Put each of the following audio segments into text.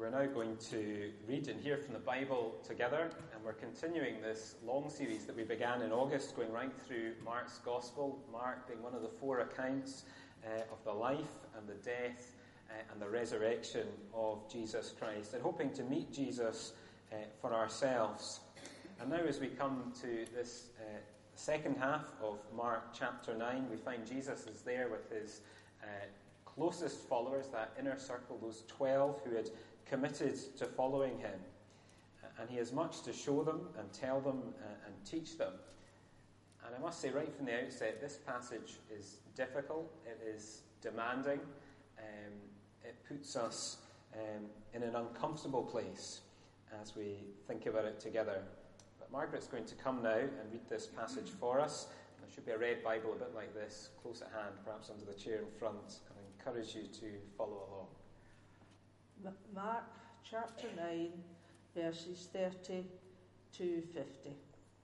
We're now going to read and hear from the Bible together, and we're continuing this long series that we began in August, going right through Mark's Gospel, Mark being one of the four accounts of the life and the death and the resurrection of Jesus Christ, and hoping to meet Jesus for ourselves. And now as we come to this second half of Mark chapter 9, we find Jesus is there with his closest followers, that inner circle, those 12 who had committed to following him. And he has much to show them and tell them and teach them. And I must say right from the outset, this passage is difficult, it is demanding, it puts us in an uncomfortable place as we think about it together. But Margaret's going to come now and read this passage for us. There should be a red Bible a bit like this, close at hand, perhaps under the chair in front, and I encourage you to follow along. Mark chapter 9, verses 30 to 50.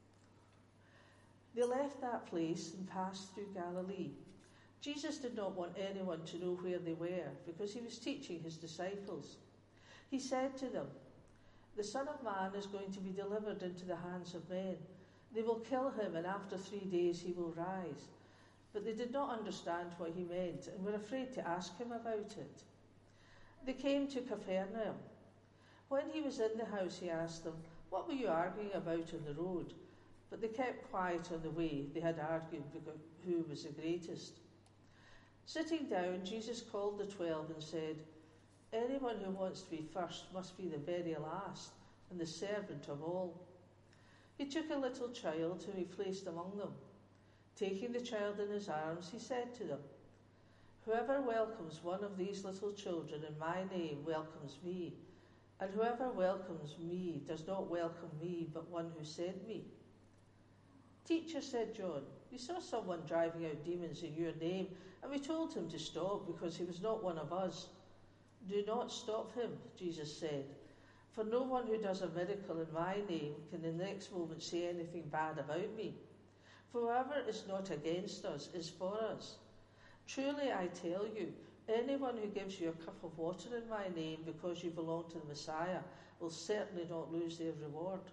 They left that place and passed through Galilee. Jesus did not want anyone to know where they were, because he was teaching his disciples. He said to them, "The Son of Man is going to be delivered into the hands of men. They will kill him, and after 3 days he will rise." But they did not understand what he meant, and were afraid to ask him about it. They came to Capernaum. When he was in the house, he asked them, "What were you arguing about on the road?" But they kept quiet on the way. They had argued because who was the greatest. Sitting down, Jesus called the 12 and said, "Anyone who wants to be first must be the very last and the servant of all." He took a little child whom he placed among them. Taking the child in his arms, he said to them, "Whoever welcomes one of these little children in my name welcomes me, and whoever welcomes me does not welcome me, but one who sent me." "Teacher," said John, "we saw someone driving out demons in your name, and we told him to stop because he was not one of us." "Do not stop him," Jesus said, "for no one who does a miracle in my name can in the next moment say anything bad about me. For whoever is not against us is for us. Truly I tell you, anyone who gives you a cup of water in my name because you belong to the Messiah will certainly not lose their reward.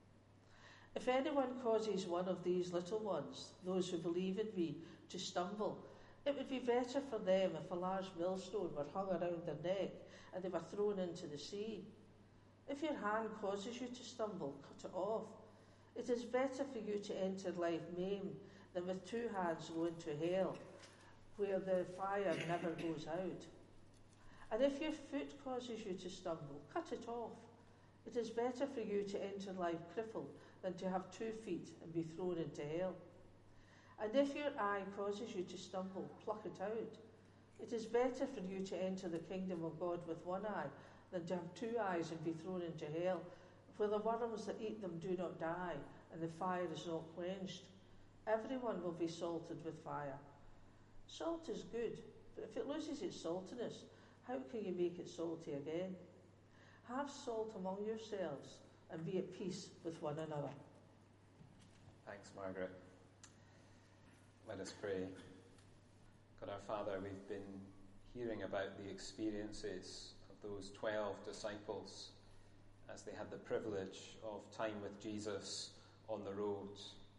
If anyone causes one of these little ones, those who believe in me, to stumble, it would be better for them if a large millstone were hung around their neck and they were thrown into the sea. If your hand causes you to stumble, cut it off. It is better for you to enter life maimed than with 2 hands go into hell, where the fire never goes out. And if your foot causes you to stumble, cut it off. It is better for you to enter life crippled than to have 2 feet and be thrown into hell. And if your eye causes you to stumble, pluck it out. It is better for you to enter the kingdom of God with 1 eye than to have 2 eyes and be thrown into hell, where the worms that eat them do not die, and the fire is not quenched. Everyone will be salted with fire. Salt is good, but if it loses its saltiness, how can you make it salty again? Have salt among yourselves, and be at peace with one another." Thanks, Margaret. Let us pray. God our Father, we've been hearing about the experiences of those 12 disciples as they had the privilege of time with Jesus on the road.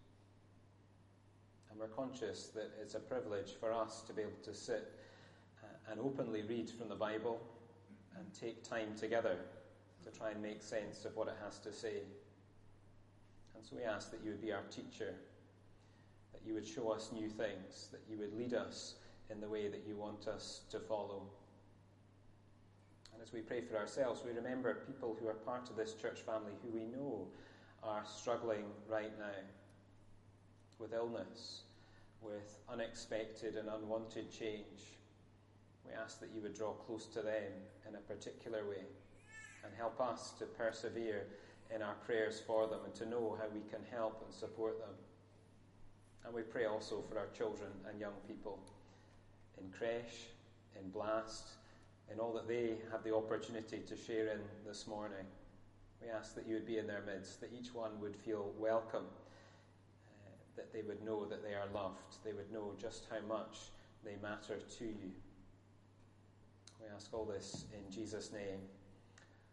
And we're conscious that it's a privilege for us to be able to sit and openly read from the Bible and take time together to try and make sense of what it has to say. And so we ask that you would be our teacher, that you would show us new things, that you would lead us in the way that you want us to follow. And as we pray for ourselves, we remember people who are part of this church family who we know are struggling right now with illness, with unexpected and unwanted change. We ask that you would draw close to them in a particular way and help us to persevere in our prayers for them and to know how we can help and support them. And we pray also for our children and young people in creche, in Blast, in all that they have the opportunity to share in this morning. We ask that you would be in their midst, that each one would feel welcome, that they would know that they are loved, they would know just how much they matter to you. We ask all this in Jesus' name.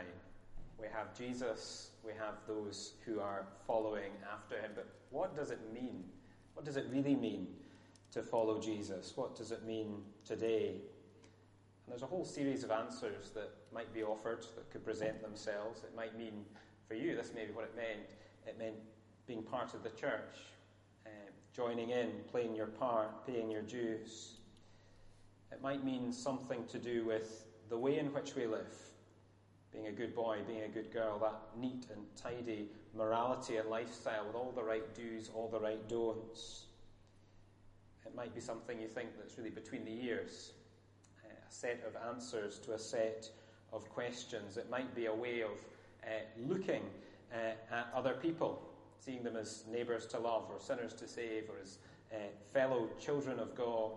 We have Jesus, we have those who are following after him. But what does it mean? What does it really mean to follow Jesus? What does it mean today? And there's a whole series of answers that might be offered that could present themselves. It might mean, for you, this may be what it meant. It meant being part of the church, joining in, playing your part, paying your dues. It might mean something to do with the way in which we live, being a good boy, being a good girl, that neat and tidy morality and lifestyle with all the right do's, all the right don'ts. It might be something you think that's really between the ears, a set of answers to a set of questions. It might be a way of looking at other people, seeing them as neighbours to love or sinners to save or as fellow children of God.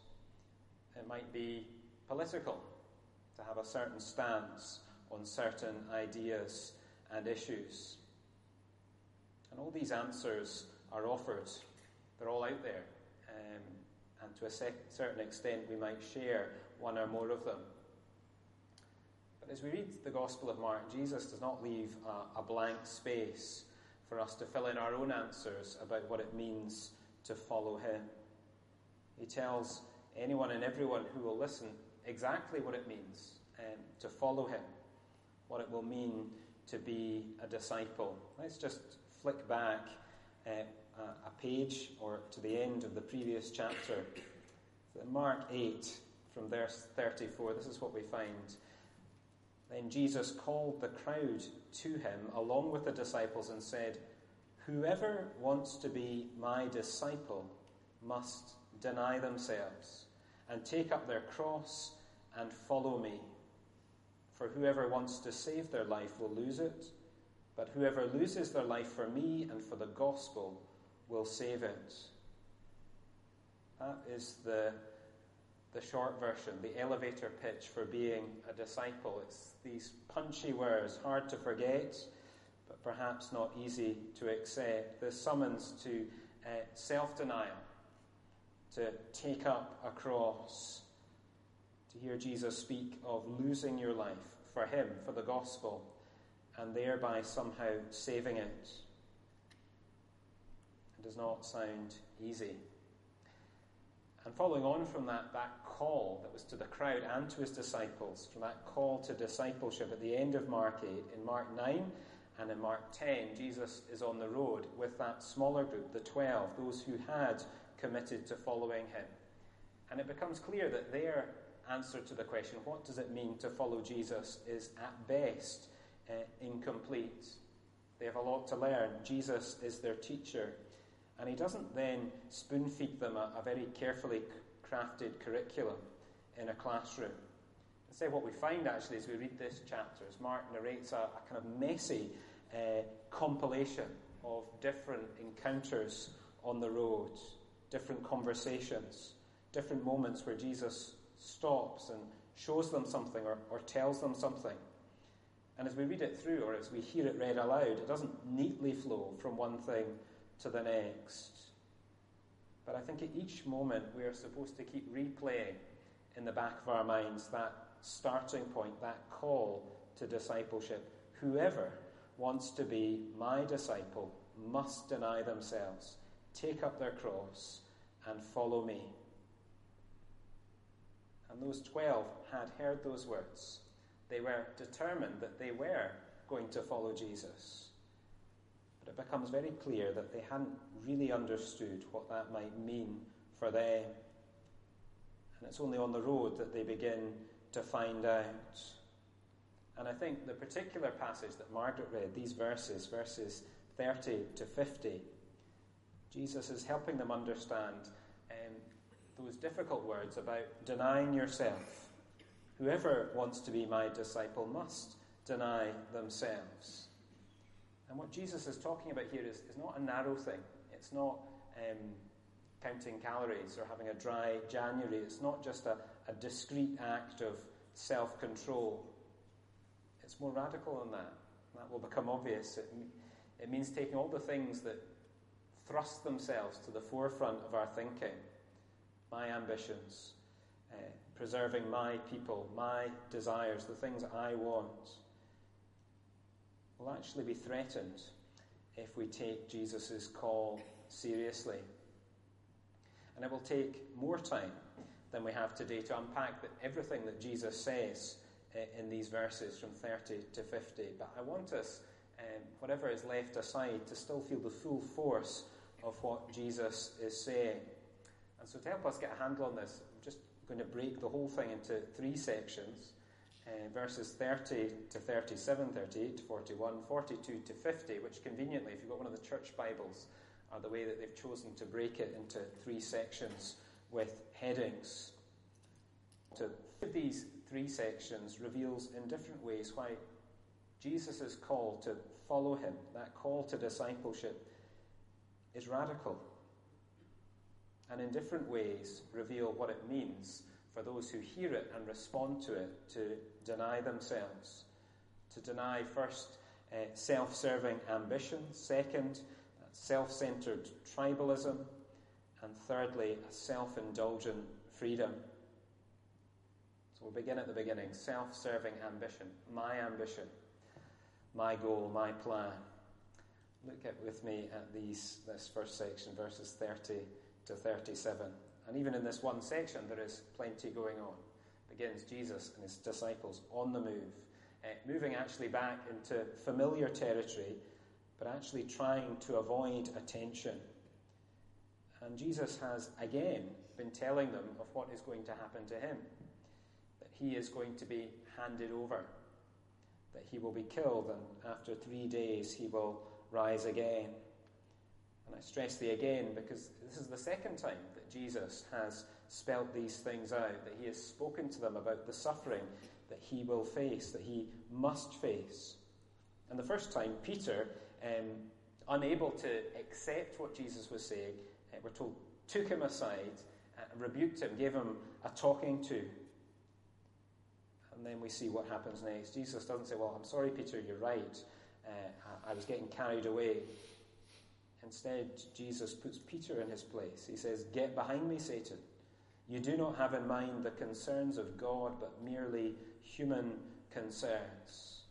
It might be political, to have a certain stance on certain ideas and issues. And all these answers are offered. They're all out there. And to a certain extent we might share one or more of them. But as we read the Gospel of Mark, Jesus does not leave a blank space for us to fill in our own answers about what it means to follow him. He tells anyone and everyone who will listen exactly what it means to follow him, what it will mean to be a disciple. Let's just flick back a page or to the end of the previous chapter. In Mark 8, from verse 34, this is what we find. Then Jesus called the crowd to him along with the disciples and said, "Whoever wants to be my disciple must deny themselves and take up their cross and follow me. For whoever wants to save their life will lose it, but whoever loses their life for me and for the gospel will save it." That is the short version, the elevator pitch for being a disciple. It's these punchy words, hard to forget, but perhaps not easy to accept. The summons to self-denial, to take up a cross, to hear Jesus speak of losing your life for him, for the gospel, and thereby somehow saving it. It does not sound easy. And following on from that call that was to the crowd and to his disciples, from that call to discipleship at the end of Mark 8, in Mark 9 and in Mark 10, Jesus is on the road with that smaller group, the 12, those who had committed to following him. And it becomes clear that their answer to the question, what does it mean to follow Jesus, is at best incomplete. They have a lot to learn. Jesus is their teacher. And he doesn't then spoon-feed them a very carefully crafted curriculum in a classroom. Instead, what we find actually as we read this chapter is Mark narrates a kind of messy compilation of different encounters on the road, different conversations, different moments where Jesus stops and shows them something or tells them something. And as we read it through, or as we hear it read aloud, it doesn't neatly flow from one thing to the next. But I think at each moment we are supposed to keep replaying in the back of our minds that starting point, that call to discipleship. Whoever wants to be my disciple must deny themselves, take up their cross, and follow me. And those 12 had heard those words. They were determined that they were going to follow Jesus. But it becomes very clear that they hadn't really understood what that might mean for them. And it's only on the road that they begin to find out. And I think the particular passage that Margaret read, these verses 30 to 50, Jesus is helping them understand those difficult words about denying yourself. Whoever wants to be my disciple must deny themselves. And what Jesus is talking about here is not a narrow thing. It's not counting calories or having a dry January. It's not just a discreet act of self-control. It's more radical than that. That will become obvious. It means taking all the things that thrust themselves to the forefront of our thinking, my ambitions, preserving my people, my desires, the things I want, will actually be threatened if we take Jesus' call seriously. And it will take more time than we have today to unpack everything that Jesus says in these verses from 30 to 50. But I want us, whatever is left aside, to still feel the full force of what Jesus is saying. And so to help us get a handle on this, I'm just going to break the whole thing into three sections. Verses 30 to 37, 38 to 41, 42 to 50, which conveniently, if you've got one of the church Bibles, are the way that they've chosen to break it into three sections with headings. These three sections reveals in different ways why Jesus' call to follow him, that call to discipleship, is radical. And in different ways reveal what it means for those who hear it and respond to it, to deny themselves. To deny, first, self-serving ambition. Second, self-centered tribalism. And thirdly, a self-indulgent freedom. So we'll begin at the beginning. Self-serving ambition. My goal, my plan. Look with me at this first section, verses 30 to 37. And even in this one section, there is plenty going on. Begins Jesus and his disciples on the move, moving actually back into familiar territory, but actually trying to avoid attention. And Jesus has again been telling them of what is going to happen to him, that he is going to be handed over, that he will be killed, and after 3 days he will rise again. And I stress the again because this is the second time that Jesus has spelt these things out, that he has spoken to them about the suffering that he will face, that he must face. And the first time, Peter, unable to accept what Jesus was saying, we're told, took him aside, rebuked him, gave him a talking to. And then we see what happens next. Jesus doesn't say, well, I'm sorry, Peter, you're right. I was getting carried away. Instead, Jesus puts Peter in his place. He says, get behind me, Satan. You do not have in mind the concerns of God, but merely human concerns.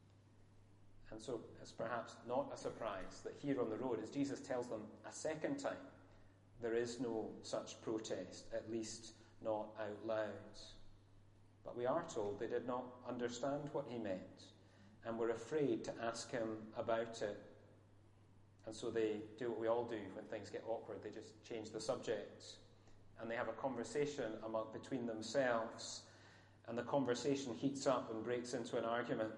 And so it's perhaps not a surprise that here on the road, as Jesus tells them a second time, there is no such protest, at least not out loud. But we are told they did not understand what he meant and were afraid to ask him about it. And so they do what we all do when things get awkward. They just change the subject. And they have a conversation between themselves. And the conversation heats up and breaks into an argument.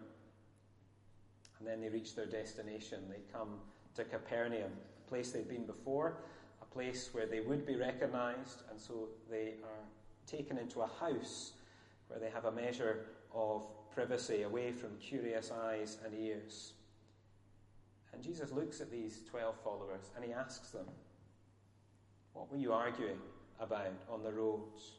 And then they reach their destination. They come to Capernaum, a place they've been before, a place where they would be recognized. And so they are taken into a house where they have a measure of privacy away from curious eyes and ears. And Jesus looks at these 12 followers and he asks them, what were you arguing about on the roads?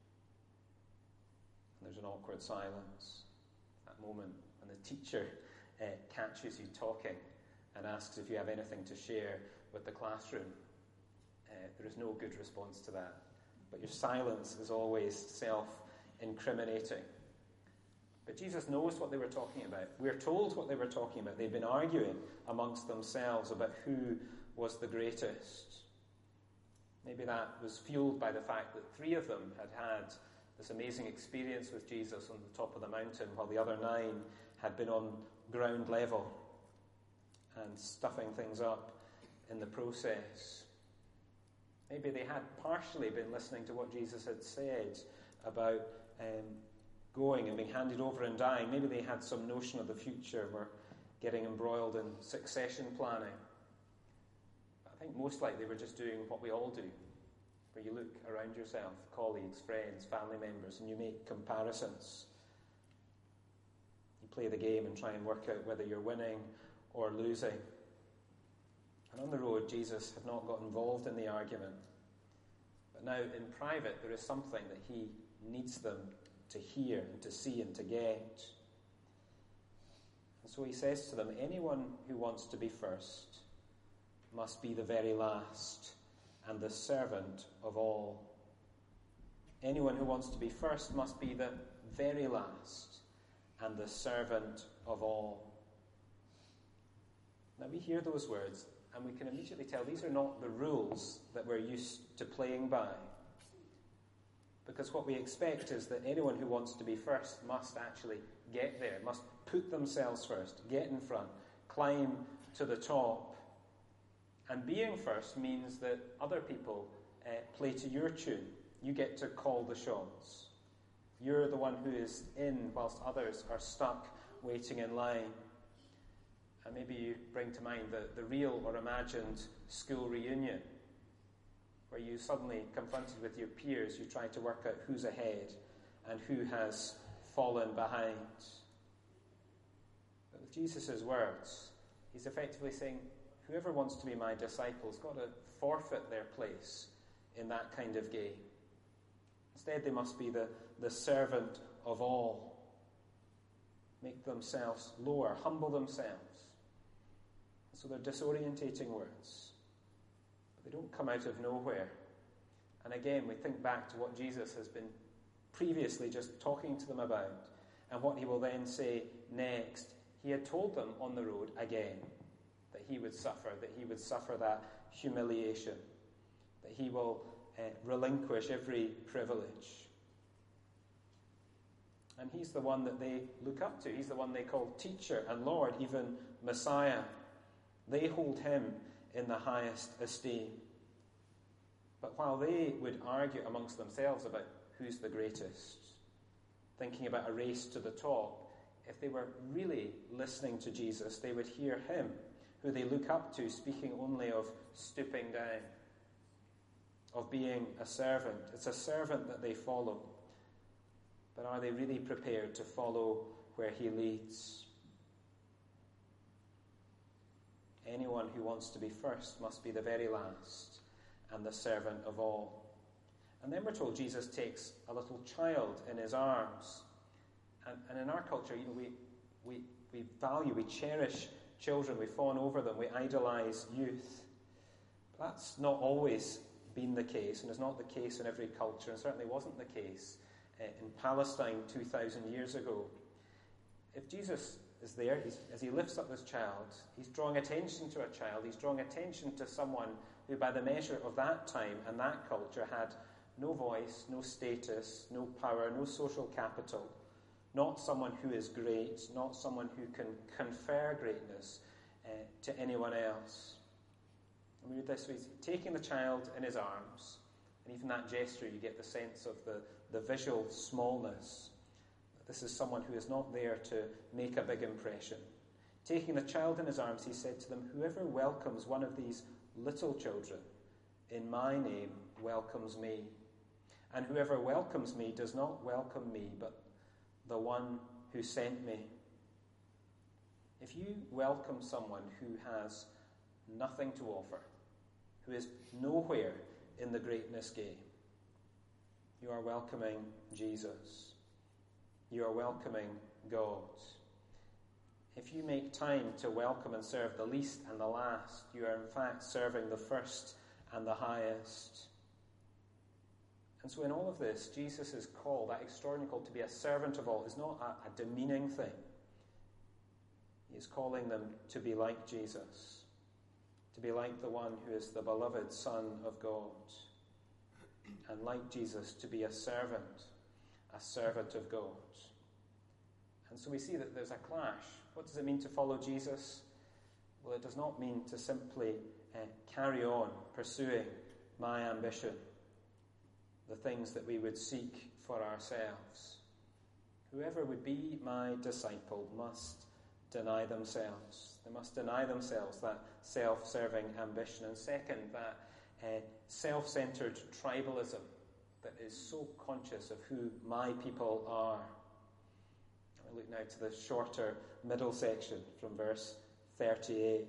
And there's an awkward silence. That moment when the teacher catches you talking and asks if you have anything to share with the classroom. There is no good response to that. But your silence is always self-incriminating. But Jesus knows what they were talking about. We're told what they were talking about. They've been arguing amongst themselves about who was the greatest. Maybe that was fueled by the fact that 3 of them had had this amazing experience with Jesus on the top of the mountain, while the other 9 had been on ground level and stuffing things up in the process. Maybe they had partially been listening to what Jesus had said about going and being handed over and dying. Maybe they had some notion of the future, were getting embroiled in succession planning. But I think most likely they were just doing what we all do, where you look around yourself, colleagues, friends, family members, and you make comparisons. You play the game and try and work out whether you're winning or losing. And on the road, Jesus had not got involved in the argument. But now in private, there is something that he needs them to hear and to see and to get. And so he says to them, anyone who wants to be first must be the very last and the servant of all. Anyone who wants to be first must be the very last and the servant of all. Now we hear those words and we can immediately tell these are not the rules that we're used to playing by. Because what we expect is that anyone who wants to be first must actually get there, must put themselves first, get in front, climb to the top. And being first means that other people play to your tune. You get to call the shots. You're the one who is in whilst others are stuck waiting in line. And maybe you bring to mind the real or imagined school reunion, where you suddenly confronted with your peers, you try to work out who's ahead and who has fallen behind. But with Jesus' words, he's effectively saying, whoever wants to be my disciple has got to forfeit their place in that kind of game. Instead, they must be the servant of all. Make themselves lower, humble themselves. So they're disorientating words. But they don't come out of nowhere. And again, we think back to what Jesus has been previously just talking to them about and what he will then say next. He had told them on the road again that he would suffer that humiliation, that he will relinquish every privilege. And he's the one that they look up to. He's the one they call teacher and Lord, even Messiah. They hold him in the highest esteem. But while they would argue amongst themselves about who's the greatest, thinking about a race to the top, if they were really listening to Jesus, they would hear him, who they look up to, speaking only of stooping down, of being a servant. It's a servant that they follow. But are they really prepared to follow where he leads? Anyone who wants to be first must be the very last and the servant of all. And then we're told Jesus takes a little child in his arms. And in our culture, we value, we cherish children, we fawn over them, we idolize youth. But that's not always been the case, and is not the case in every culture, and certainly wasn't the case in Palestine 2,000 years ago. If Jesus is there, as he lifts up this child, he's drawing attention to a child, he's drawing attention to someone who by the measure of that time and that culture had no voice, no status, no power, no social capital, not someone who is great, not someone who can confer greatness to anyone else. And we read this, he's taking the child in his arms, and even that gesture you get the sense of the visual smallness. This is someone who is not there to make a big impression. Taking the child in his arms, he said to them, whoever welcomes one of these little children in my name welcomes me. And whoever welcomes me does not welcome me, but the one who sent me. If you welcome someone who has nothing to offer, who is nowhere in the greatness game, you are welcoming Jesus. You are welcoming God. If you make time to welcome and serve the least and the last, you are in fact serving the first and the highest. And so in all of this, Jesus' call, that extraordinary call to be a servant of all, is not a demeaning thing. He is calling them to be like Jesus, to be like the one who is the beloved Son of God, and like Jesus, to be a servant of God. And so we see that there's a clash. What does it mean to follow Jesus? Well, it does not mean to simply carry on pursuing my ambition, the things that we would seek for ourselves. Whoever would be my disciple must deny themselves. They must deny themselves that self-serving ambition. And second, that self-centered tribalism that is so conscious of who my people are. I look now to the shorter middle section from verse 38.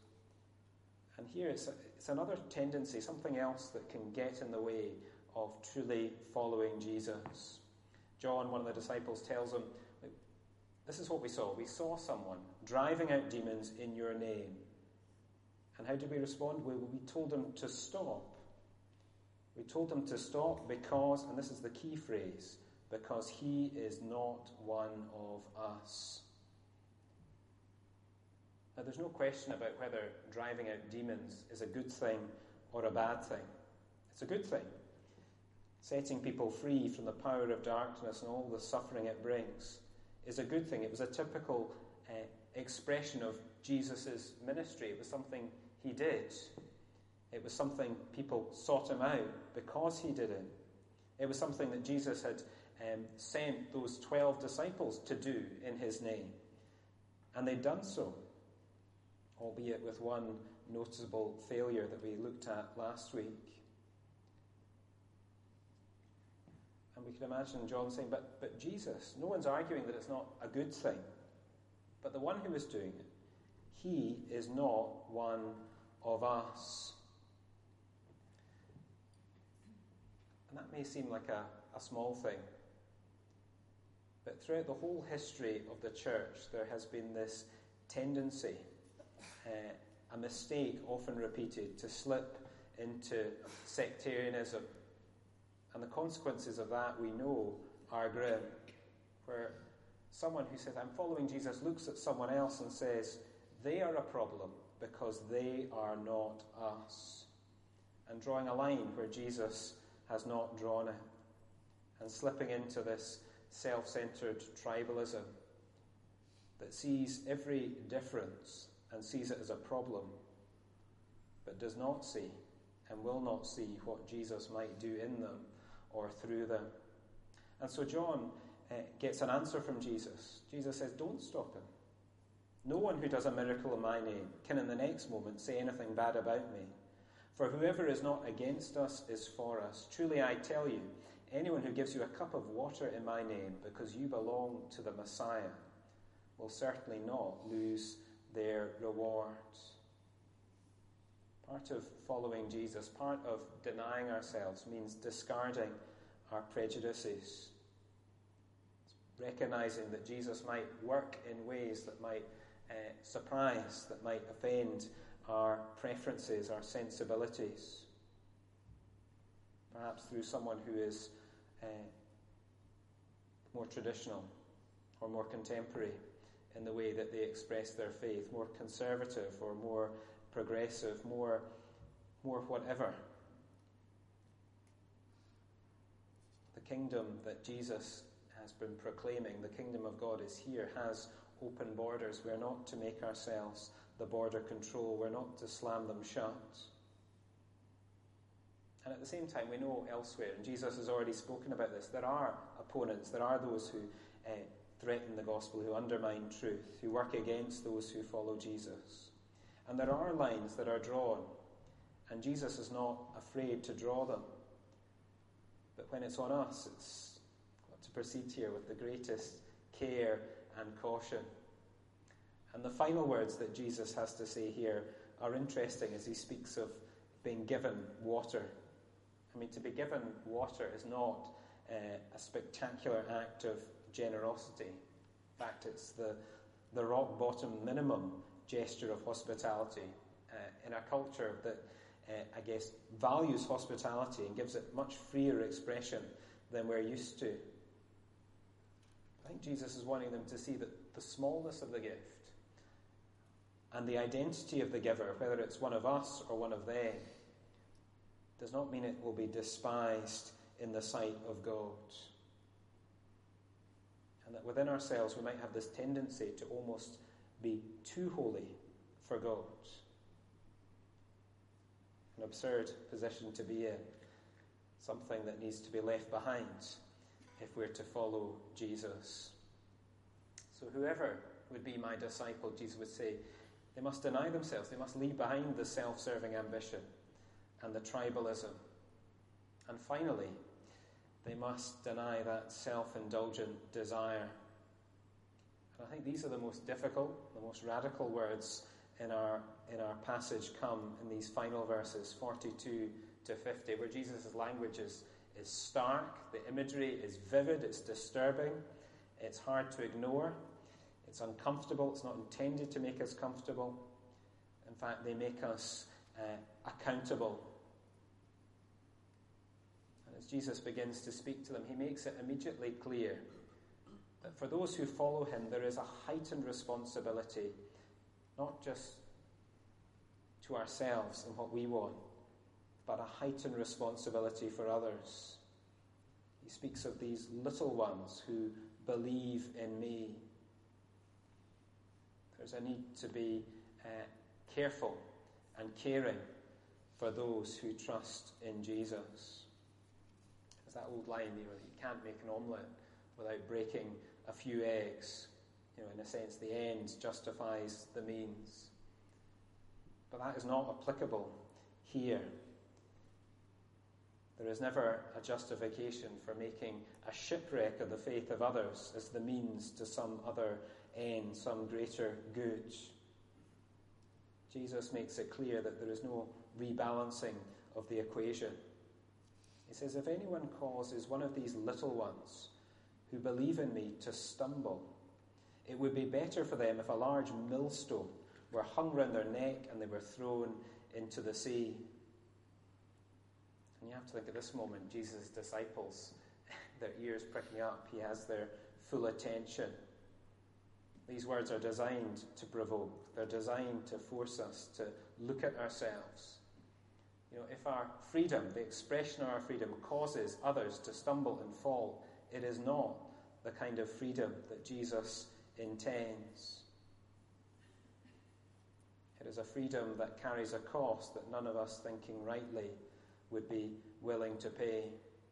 And here it's another tendency, something else that can get in the way of truly following Jesus. John, one of the disciples, tells him, this is what we saw. We saw someone driving out demons in your name. And how did we respond? Well, we told him to stop. We told him to stop because, and this is the key phrase, because he is not one of us. Now, there's no question about whether driving out demons is a good thing or a bad thing. It's a good thing. Setting people free from the power of darkness and all the suffering it brings is a good thing. It was a typical expression of Jesus' ministry. It was something he did. It was something people sought him out because he did it. It was something that Jesus had sent those 12 disciples to do in his name. And they'd done so, albeit with one noticeable failure that we looked at last week. And we can imagine John saying, but Jesus, no one's arguing that it's not a good thing. But the one who is doing it, he is not one of us. And that may seem like a small thing. But throughout the whole history of the church, there has been this tendency, a mistake often repeated, to slip into sectarianism. And the consequences of that, we know, are grim. Where someone who says, I'm following Jesus, looks at someone else and says, they are a problem because they are not us. And drawing a line where Jesus has not drawn it. And slipping into this self-centred tribalism that sees every difference and sees it as a problem, but does not see and will not see what Jesus might do in them or through them. And so John gets an answer from Jesus. Jesus says, don't stop him. No one who does a miracle in my name can in the next moment say anything bad about me. For whoever is not against us is for us. Truly I tell you, anyone who gives you a cup of water in my name because you belong to the Messiah will certainly not lose their reward. Part of following Jesus, part of denying ourselves, means discarding our prejudices. It's recognizing that Jesus might work in ways that might surprise, that might offend our preferences, our sensibilities. Perhaps through someone who is more traditional or more contemporary in the way that they express their faith, more conservative or more progressive, more whatever. The kingdom that Jesus has been proclaiming, the kingdom of God is here, has open borders. We're not to make ourselves the border control. We're not to slam them shut. And at the same time, we know elsewhere, and Jesus has already spoken about this, there are opponents, there are those who threaten the gospel, who undermine truth, who work against those who follow Jesus. And there are lines that are drawn, and Jesus is not afraid to draw them. But when it's on us, it's got to proceed here with the greatest care and caution. And the final words that Jesus has to say here are interesting as he speaks of being given water. I mean, to be given water is not a spectacular act of generosity. In fact, it's the rock-bottom minimum gesture of hospitality in a culture that, I guess, values hospitality and gives it much freer expression than we're used to. I think Jesus is wanting them to see that the smallness of the gift and the identity of the giver, whether it's one of us or one of them, does not mean it will be despised in the sight of God. And that within ourselves we might have this tendency to almost be too holy for God. An absurd position to be in. Something that needs to be left behind if we're to follow Jesus. So whoever would be my disciple, Jesus would say, they must deny themselves. They must leave behind the self-serving ambition and the tribalism. And finally, they must deny that self-indulgent desire. And I think these are the most difficult, the most radical words in our passage come in these final verses, 42 to 50, where Jesus' language is stark, the imagery is vivid, it's disturbing, it's hard to ignore, it's uncomfortable, it's not intended to make us comfortable. In fact, they make us accountable. And as Jesus begins to speak to them, he makes it immediately clear that for those who follow him, there is a heightened responsibility, not just to ourselves and what we want, but a heightened responsibility for others. He speaks of these little ones who believe in me. There's a need to be careful and caring for those who trust in Jesus. There's that old line, you can't make an omelette without breaking a few eggs. In a sense, the end justifies the means. But that is not applicable here. There is never a justification for making a shipwreck of the faith of others as the means to some other end, some greater good. Jesus makes it clear that there is no rebalancing of the equation. He says, if anyone causes one of these little ones who believe in me to stumble, it would be better for them if a large millstone were hung round their neck and they were thrown into the sea. And you have to think at this moment, Jesus' disciples, their ears pricking up, he has their full attention. These words are designed to provoke. They're designed to force us to look at ourselves. If our freedom, the expression of our freedom, causes others to stumble and fall, it is not the kind of freedom that Jesus intends. It is a freedom that carries a cost that none of us, thinking rightly, would be willing to pay.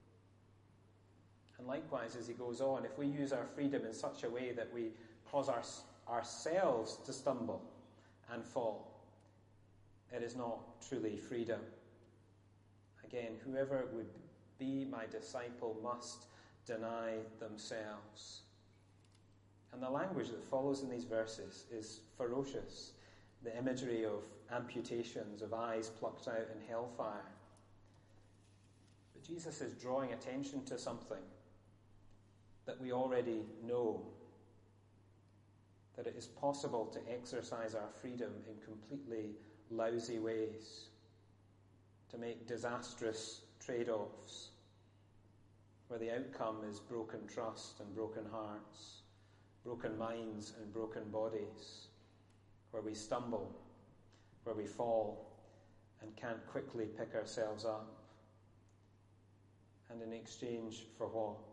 And likewise, as he goes on, if we use our freedom in such a way that we cause ourselves to stumble and fall, it is not truly freedom. Again, whoever would be my disciple must deny themselves. And the language that follows in these verses is ferocious. The imagery of amputations, of eyes plucked out in hellfire. But Jesus is drawing attention to something that we already know, that it is possible to exercise our freedom in completely lousy ways, to make disastrous trade-offs, where the outcome is broken trust and broken hearts, broken minds and broken bodies, where we stumble, where we fall, and can't quickly pick ourselves up. And in exchange for what?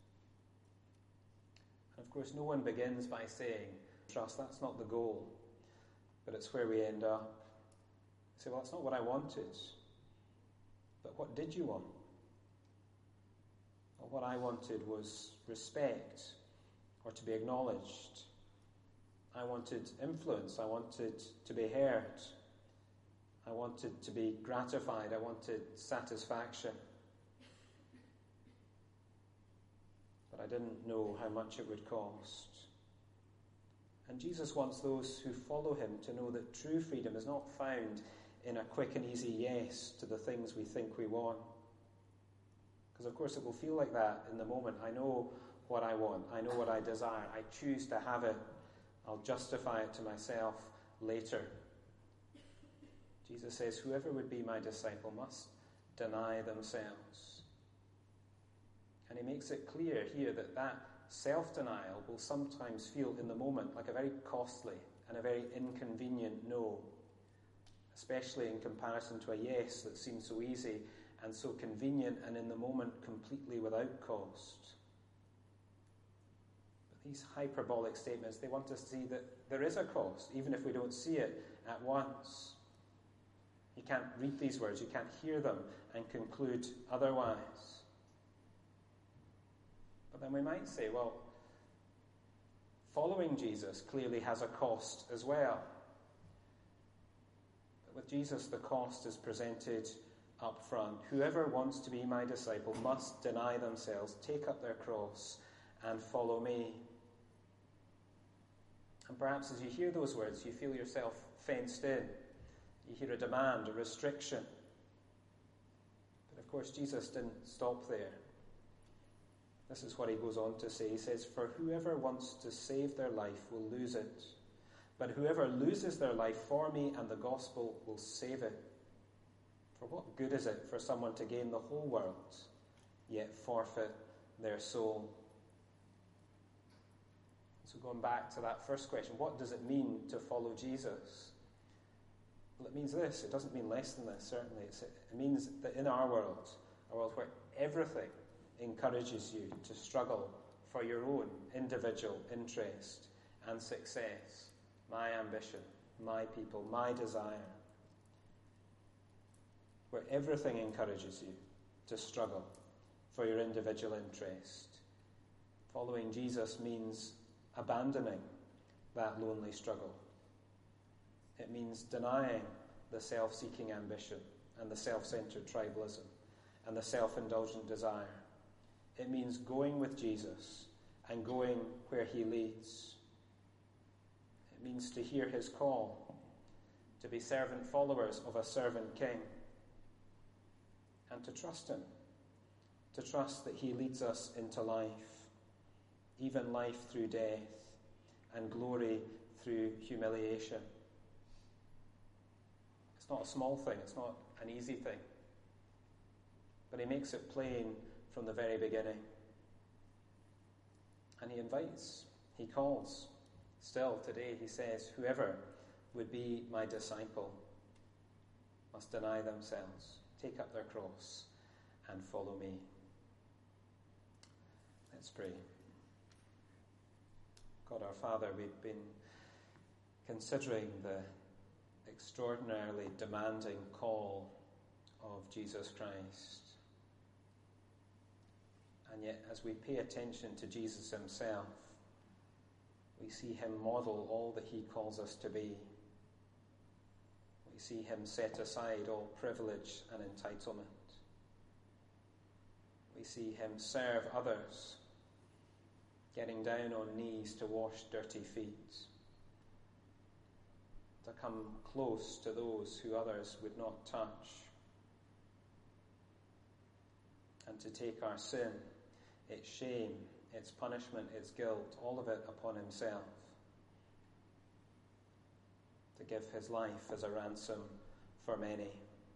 And of course, no one begins by saying, trust, that's not the goal, but it's where we end up. You say, well, that's not what I wanted. But what did you want? Well, what I wanted was respect, or to be acknowledged. I wanted influence. I wanted to be heard. I wanted to be gratified. I wanted satisfaction. But I didn't know how much it would cost. And Jesus wants those who follow him to know that true freedom is not found in a quick and easy yes to the things we think we want. Because of course it will feel like that in the moment. I know what I want. I know what I desire. I choose to have it. I'll justify it to myself later. Jesus says, whoever would be my disciple must deny themselves. And he makes it clear here that self-denial will sometimes feel in the moment like a very costly and a very inconvenient no, especially in comparison to a yes that seems so easy and so convenient and in the moment completely without cost. But these hyperbolic statements, they want us to see that there is a cost, even if we don't see it at once. You can't read these words, you can't hear them and conclude otherwise. But then we might say, well, following Jesus clearly has a cost as well. But with Jesus, the cost is presented up front. Whoever wants to be my disciple must deny themselves, take up their cross, and follow me. And perhaps as you hear those words, you feel yourself fenced in. You hear a demand, a restriction. But of course, Jesus didn't stop there. This is what he goes on to say. He says, for whoever wants to save their life will lose it. But whoever loses their life for me and the gospel will save it. For what good is it for someone to gain the whole world, yet forfeit their soul? So going back to that first question, what does it mean to follow Jesus? Well, it means this. It doesn't mean less than this, certainly. It means that in our world where everything encourages you to struggle for your own individual interest and success, my ambition, my people, my desire, where everything encourages you to struggle for your individual interest, following Jesus means abandoning that lonely struggle. It means denying the self-seeking ambition and the self-centered tribalism and the self-indulgent desire. It means going with Jesus and going where he leads. It means to hear his call, to be servant followers of a servant king, and to trust him, to trust that he leads us into life, even life through death, and glory through humiliation. It's not a small thing, it's not an easy thing, but he makes it plain from the very beginning. And he invites, he calls. Still today he says, whoever would be my disciple must deny themselves, take up their cross, and follow me. Let's pray. God our Father, we've been considering the extraordinarily demanding call of Jesus Christ. And yet, as we pay attention to Jesus himself, we see him model all that he calls us to be. We see him set aside all privilege and entitlement. We see him serve others, getting down on knees to wash dirty feet, to come close to those who others would not touch, and to take our sin, its shame, its punishment, its guilt, all of it upon himself, to give his life as a ransom for many.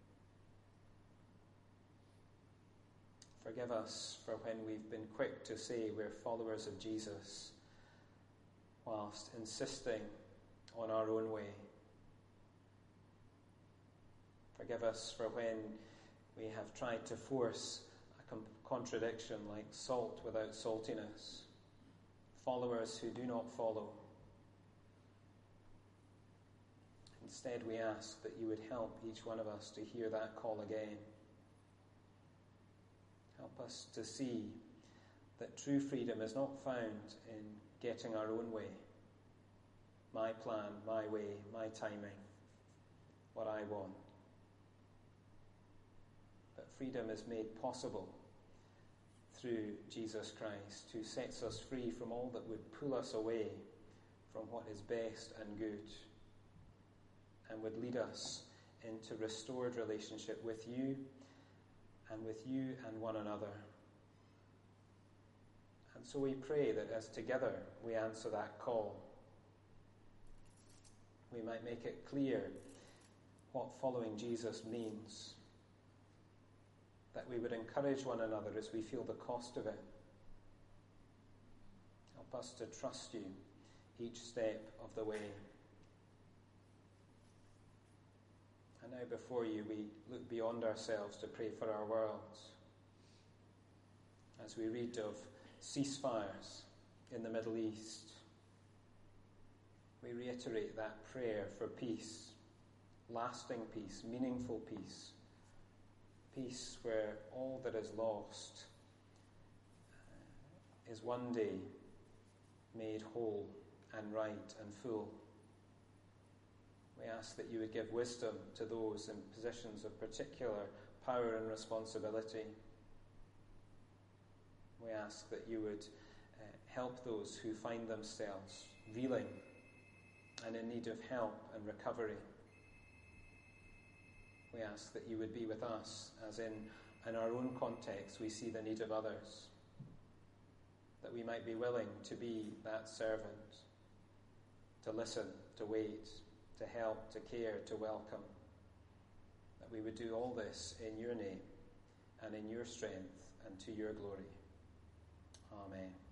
Forgive us for when we've been quick to say we're followers of Jesus, whilst insisting on our own way. Forgive us for when we have tried to force a contradiction like salt without saltiness, followers who do not follow. Instead, we ask that you would help each one of us to hear that call again. Help us to see that true freedom is not found in getting our own way, my plan, my way, my timing, what I want. But freedom is made possible through Jesus Christ, who sets us free from all that would pull us away from what is best and good, and would lead us into restored relationship with you and one another. And so we pray that as together we answer that call, we might make it clear what following Jesus means, that we would encourage one another as we feel the cost of it. Help us to trust you each step of the way. And now before you, we look beyond ourselves to pray for our world. As we read of ceasefires in the Middle East, we reiterate that prayer for peace, lasting peace, meaningful peace, peace where all that is lost is one day made whole and right and full. We ask that you would give wisdom to those in positions of particular power and responsibility. We ask that you would help those who find themselves reeling and in need of help and recovery. We ask that you would be with us, as in our own context we see the need of others, that we might be willing to be that servant, to listen, to wait, to help, to care, to welcome, that we would do all this in your name and in your strength and to your glory. Amen.